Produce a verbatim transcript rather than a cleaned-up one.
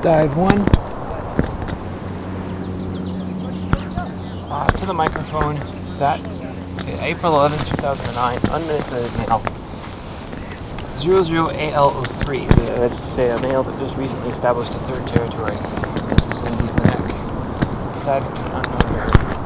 Dive one. Uh, to the microphone, that okay, April eleventh, two thousand nine, unmanipulated male. zero zero A L zero three, that is to say a male that just recently established a third territory in this vicinity of the neck, diving to an unknown area.